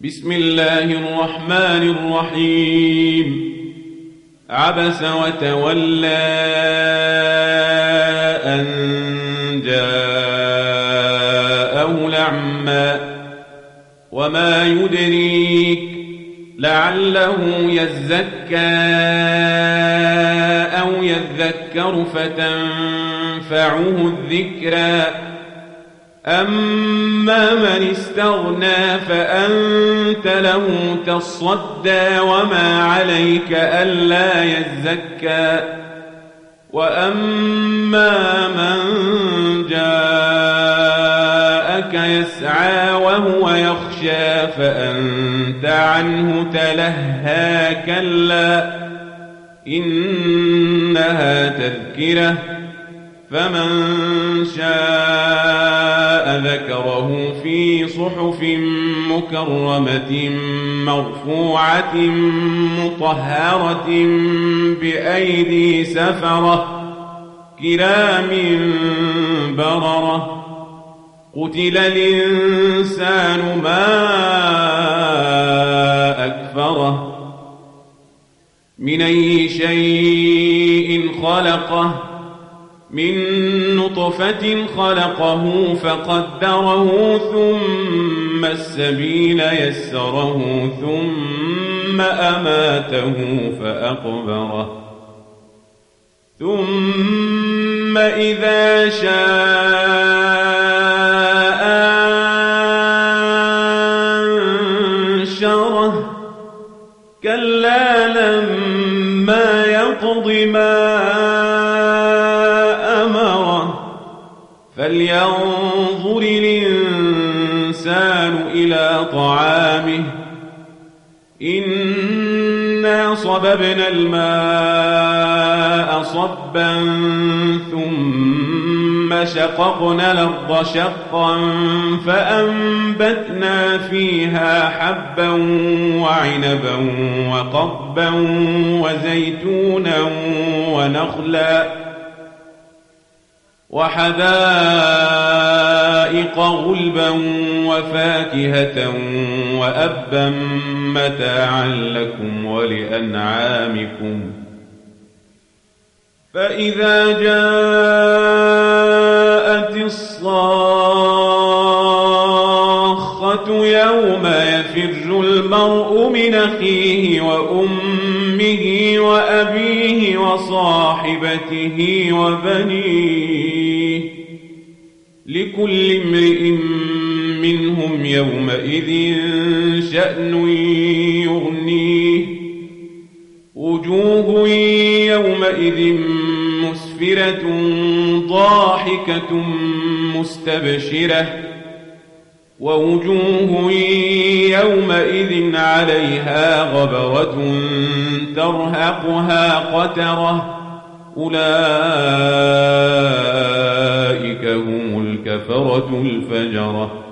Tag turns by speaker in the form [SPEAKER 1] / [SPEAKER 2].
[SPEAKER 1] بسم الله الرحمن الرحيم عبس وتولى أن جاءه الأعمى وما يدريك لعله يزكى أو يذكر فتنفعه الذكرى أما من استغنى فأنت له تصدى وما عليك ألا يزكى وأما من جاءك يسعى وهو يخشى فأنت عنه تلهى كلا إنها تذكرة فمن شاء ذكره في صحف مكرمة مرفوعة مطهرة بأيدي سفرة كرام بررة قتل الإنسان ما أكفره من أي شيء خلقه من نطفة خلقه فقدره ثم السبيل يسره ثم أماته فأقبره ثم إذا شاء أنشره كلا لما يقض ما فلينظر الإنسان إلى طعامه إنا صببنا الماء صبا ثم شققنا الأرض شقا فأنبتنا فيها حبا وعنبا وقضبا وزيتونا ونخلا وحدائق غلبا وفاكهة وأبا متاعا لكم ولأنعامكم فإذا جاءت الصاخة يوم يفر المرء من أخيه وأمه وأبيه وصاحبته وبنيه لكل امرئ منهم يومئذ شأن يغنيه وجوه يومئذ مسفرة ضاحكة مستبشرة ووجوه يومئذ عليها غبرة ترهقها قترة أولئك هم الكفرة الفجرة